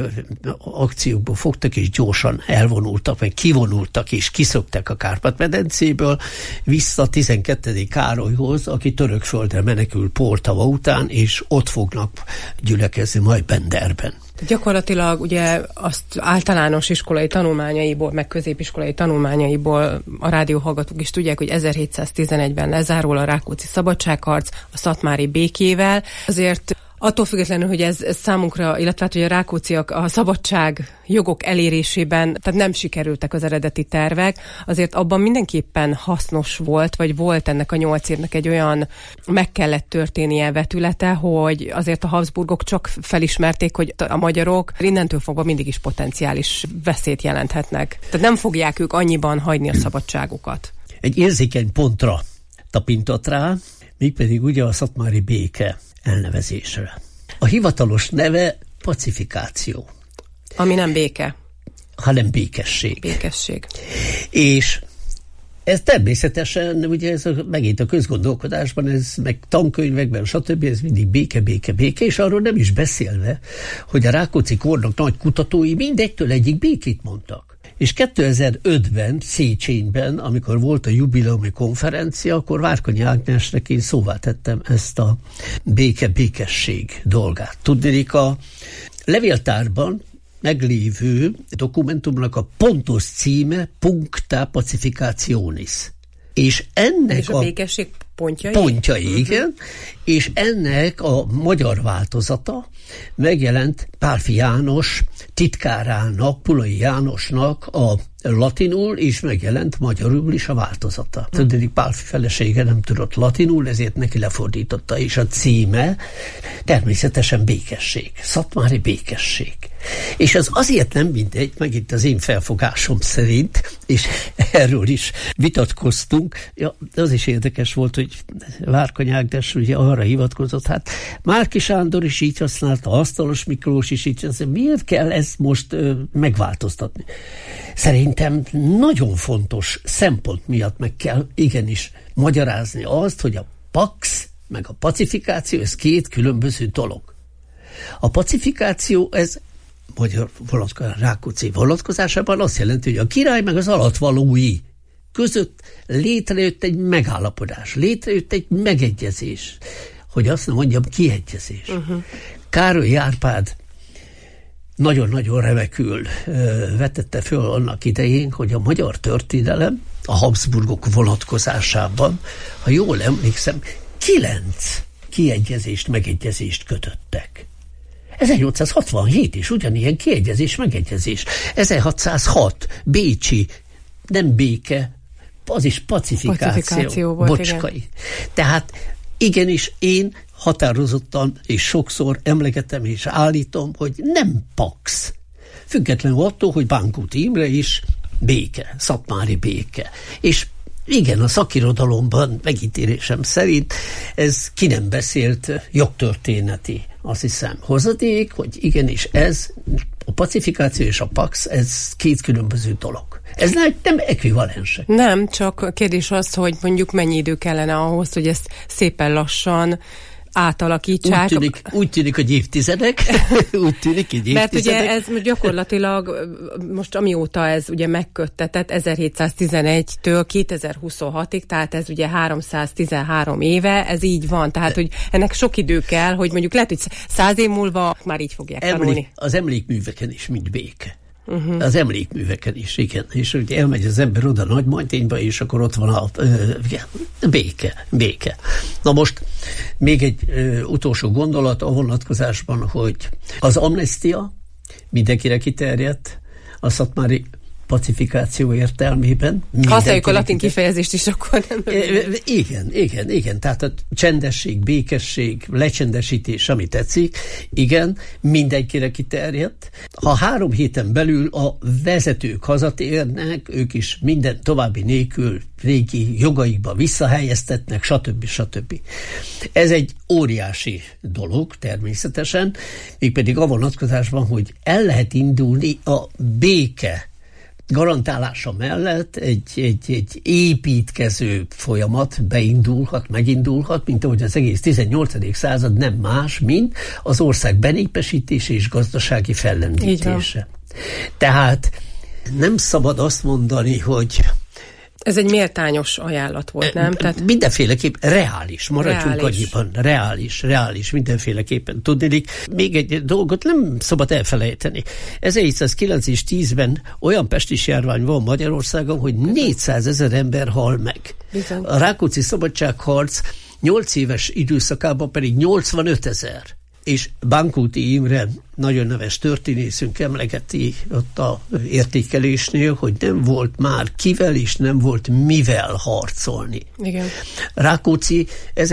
akciókból fogtak, és gyorsan elvonultak, vagy kivonultak, és kiszöktek a Kárpát-medencéből vissza 12. Károlyhoz, aki Törökföldre menekül Poltava után, és ott fognak gyülekezni majd Benderben. Gyakorlatilag ugye azt általános iskolai tanulmányaiból, meg középiskolai tanulmányaiból a rádióhallgatók is tudják, hogy 1711-ben lezárul a Rákóczi szabadságharc a szatmári békével. Azért attól függetlenül, hogy ez számunkra, illetve hogy a rákócziak a szabadság jogok elérésében, tehát nem sikerültek az eredeti tervek, azért abban mindenképpen hasznos volt, vagy volt ennek a 8 évnek egy olyan meg kellett történnie vetülete, hogy azért a Habsburgok csak felismerték, hogy a magyarok innentől fogva mindig is potenciális veszélyt jelenthetnek. Tehát nem fogják ők annyiban hagyni a szabadságukat. Egy érzékeny pontra tapintott rá, mégpedig ugye a szatmári béke elnevezésre. A hivatalos neve pacifikáció. Ami nem béke. Hanem békesség. Békesség. És ez természetesen, ugye ez megint a közgondolkodásban, ez meg tankönyvekben, stb. Ez mindig béke, béke, béke, és arról nem is beszélve, hogy a Rákóczi kornak nagy kutatói mindegytől egyik békét mondtak. És 2005-ben, Széchenyben, amikor volt a jubileumi konferencia, akkor Várkonyi Ágnesnek én szóvá tettem ezt a béke-békesség dolgát. Tudnék, a levéltárban meglévő dokumentumnak a pontos címe Puncta Pacificationis. És ennek és a békesség pontjai? Pontjai, igen. És ennek a magyar változata megjelent Pálffy János titkárának, Pulai Jánosnak a latinul, és megjelent magyarul is a változata. Tudnék, Pálffy felesége nem tudott latinul, ezért neki lefordította, és a címe természetesen békesség. Szatmári békesség. És ez azért nem mindegy, megint az én felfogásom szerint, és erről is vitatkoztunk. Ja, az is érdekes volt, hogy Várkonyi Ágnes ugye arra hivatkozott, hát Márki Sándor is így használta, Asztalos Miklós is így használta, miért kell ezt most megváltoztatni? Szerintem nagyon fontos szempont miatt meg kell igenis magyarázni azt, hogy a pax meg a pacifikáció, ez két különböző dolog. A pacifikáció, ez magyar Rákóczi vonatkozásában azt jelenti, hogy a király meg az alattvalói között létrejött egy megállapodás, létrejött egy megegyezés, hogy azt nem mondjam, kiegyezés. Károly Árpád nagyon-nagyon remekül vetette föl annak idején, hogy a magyar történelem a Habsburgok vonatkozásában, ha jól emlékszem, 9 kiegyezést, megegyezést kötöttek. 1867 is ugyanilyen kiegyezés, megegyezés. 1606 bécsi, nem béke, az is pacifikáció volt, Bocskai. Igen. Tehát igenis én határozottan és sokszor emlegetem és állítom, hogy nem pax. Függetlenül attól, hogy Bánkuti Imre is béke, szatmári béke. És igen, a szakirodalomban megítélésem szerint ez ki nem beszélt jogtörténeti, azt hiszem, hozadék, hogy igenis ez, a pacifikáció és a pax, ez két különböző dolog. Ez nem ekvivalensek. Nem, csak kérdés az, hogy mondjuk mennyi idő kellene ahhoz, hogy ezt szépen lassan átalakítsák. Úgy tűnik, hogy évtizedek. Mert ugye ez gyakorlatilag most amióta ez ugye megköttetett 1711-től 2026-ig, tehát ez ugye 313 éve, ez így van. Tehát, hogy ennek sok idő kell, hogy mondjuk lehet, hogy 100 év múlva már így fogják tanulni. Az emlékműveken is mind béke. Az emlékműveken is, igen. És ugye elmegy az ember oda Nagymajtényba, és akkor ott van a béke. Na most még egy utolsó gondolat a vonatkozásban, hogy az amnestia mindenkire kiterjedt, a szatmári pacifikáció értelmében. Használjuk a latin kifejezést is, akkor nem. Igen. Tehát a csendesség, békesség, lecsendesítés, ami tetszik, igen, mindenkire kiterjedt. Ha 3 héten belül a vezetők hazatérnek, ők is minden további nélkül régi jogaikba visszahelyeztetnek, stb. Ez egy óriási dolog természetesen, mégpedig a vonatkozásban, hogy el lehet indulni a béke garantálása mellett egy építkező folyamat beindulhat, megindulhat, mint ahogy az egész 18. század nem más, mint az ország benépesítése és gazdasági fellendítése. Tehát nem szabad azt mondani, hogy ez egy méltányos ajánlat volt, nem? Tehát mindenféleképp reális, maradjunk annyiban, reális, mindenféleképpen. Tudnélik, még egy dolgot nem szabad elfelejteni. 1709 és 10-ben olyan pestis járvány van Magyarországon, hogy 400 000 ember hal meg. Bizony. A Rákóczi szabadságharc 8 éves időszakában pedig 85 000. És Bankúti Imre, nagyon neves történészünk emlegeti ott a értékelésnél, hogy nem volt már kivel és nem volt mivel harcolni. Igen. Rákóczi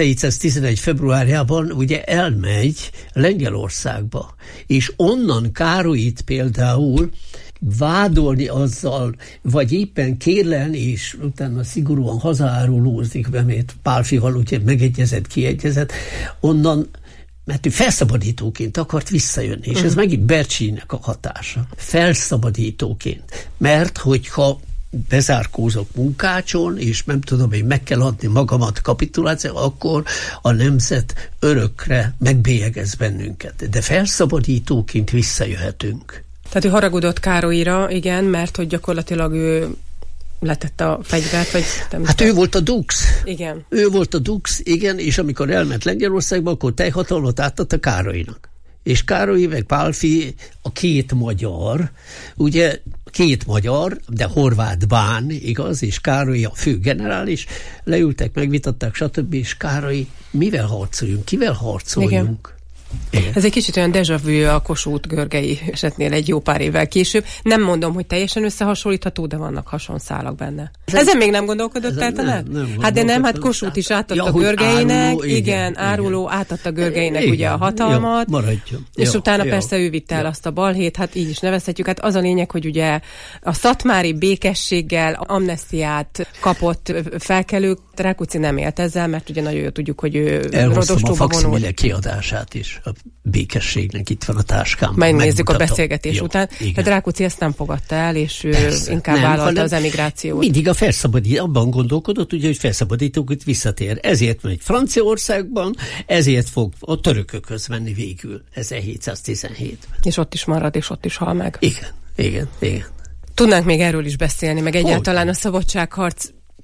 1711. februárjában ugye elmegy Lengyelországba, és onnan Károlyt például vádolni azzal, vagy éppen kérlelni, és utána szigorúan hazaárulózik, mert Pálffyval ugye megegyezett, kiegyezett, onnan, mert ő felszabadítóként akart visszajönni, és ez megint Bercsénynek a hatása. Felszabadítóként. Mert hogyha bezárkózok Munkácson, és nem tudom, hogy meg kell adni magamat kapituláció, akkor a nemzet örökre megbélyegez bennünket. De felszabadítóként visszajöhetünk. Tehát ő haragudott Károlyra, igen, mert hogy gyakorlatilag ő letette a fegyvert, vagy nem. Hát ő volt a dux. Igen. Ő volt a dux, igen, és amikor elment Lengyelországba, akkor teljhatalmat átadta Károlynak. És Károly meg Pálffy, a két magyar, ugye két magyar, de horvát bán, igaz, és Károly a főgenerális, leültek, megvitatták, stb. És Károly, mivel harcoljunk, kivel harcoljunk? Igen. Igen. Ez egy kicsit olyan déjà vu a Kossuth-Görgei esetnél egy jó pár évvel később. Nem mondom, hogy teljesen összehasonlítható, de vannak hasonszálak benne. Ezen még nem gondolkodott tehát? Hát de nem, hát Kossuth is átadta Görgeinek, áruló, átadta Görgeinek ugye a hatalmat, és utána persze ő vitte el azt a balhét, hát így is nevezhetjük. Hát az a lényeg, hogy ugye a szatmári békességgel amnesztiát kapott felkelők, Rákóczi nem élt ezzel, mert ugye nagyon jól tudjuk, hogy ő Rodostóba vonult. Kiadását is. A békességnek itt van a táskám. Megnézzük a beszélgetés után. De Rákóczi ezt nem fogadta el, és ő inkább vállalta az emigrációt. Mindig abban gondolkodott, ugye, hogy felszabadítókat visszatér. Ezért megy Franciaországban, ezért fog a törökökhöz menni végül 1717-ben. És ott is marad, és ott is hal meg. Igen. Tudnánk még erről is beszélni, meg egyáltalán a szabadságharc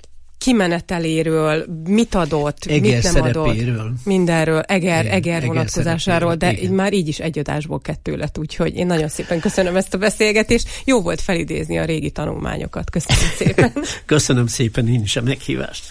kimeneteléről, mit adott, mit nem adott, mindenről, Eger vonatkozásáról, de már így is egy adásból 2 lett, úgyhogy én nagyon szépen köszönöm ezt a beszélgetést. Jó volt felidézni a régi tanulmányokat. Köszönöm szépen. Köszönöm szépen én is a meghívást.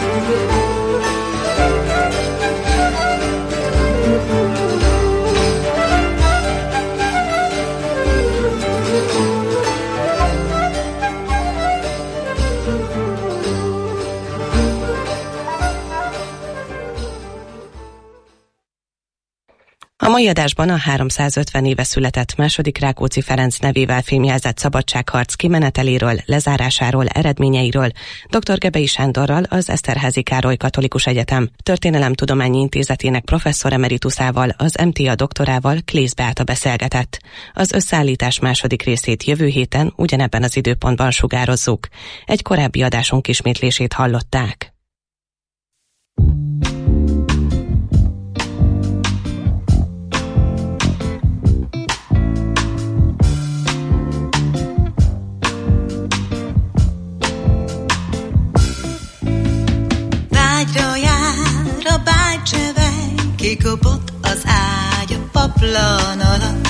A mai adásban a 350 éve született II. Rákóczi Ferenc nevével fémjelzett szabadságharc kimeneteléről, lezárásáról, eredményeiről dr. Gebei Sándorral, az Eszterházy Károly Katolikus Egyetem Történelemtudományi Intézetének professzor emerituszával, az MTA doktorával, Klész Beáta beszélgetett. Az összeállítás második részét jövő héten ugyanebben az időpontban sugározzuk. Egy korábbi adásunk ismétlését hallották. Kikopott az ágy a paplan alatt,